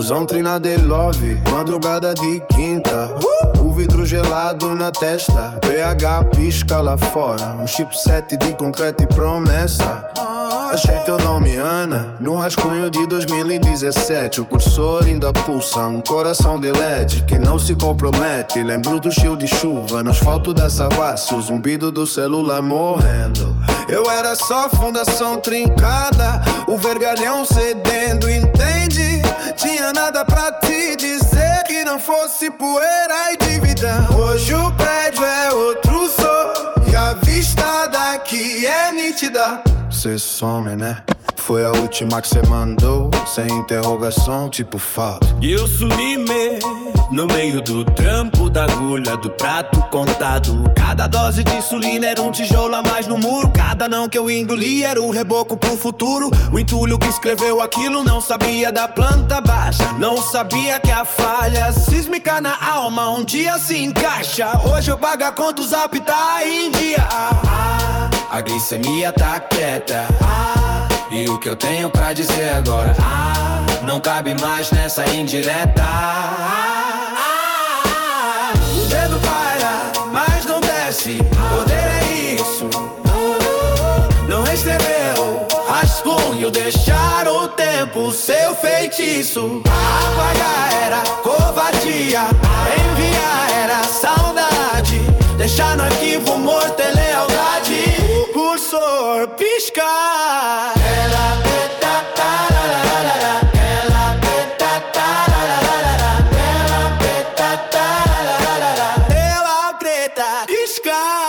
Busão treina de love, madrugada de quinta. O vidro gelado na testa, PH pisca lá fora. Um chipset de concreto e promessa. Achei teu nome, Ana, no rascunho de 2017. O cursor ainda pulsa, um coração de LED que não se compromete. Lembro do chill de chuva no asfalto da Savassi, o zumbido do celular morrendo. Eu era só fundação trincada, o vergalhão cedendo, entende? Tinha nada pra te dizer que não fosse poeira e dívida. Hoje o prédio é outro som e a vista daqui é nítida. Cê some, né? Foi a última que cê mandou, sem interrogação, tipo fato. E eu sumi-me no meio do trampo da agulha do prato contado. Cada dose de insulina era um tijolo a mais no muro. Cada não que eu engoli era um reboco pro futuro. O entulho que escreveu aquilo não sabia da planta baixa, não sabia que a falha sísmica na alma um dia se encaixa. Hoje eu pago a conta, o zap tá em dia. A glicemia tá quieta. E o que eu tenho pra dizer agora? Não cabe mais nessa indireta. O dedo paira, mas não desce. Poder é isso. Não escreveu rascunho, deixar o tempo seu feitiço. Apagar era covardia, enviar era saudade, deixar no arquivo morto é lealdade. O cursor piscar. Sky.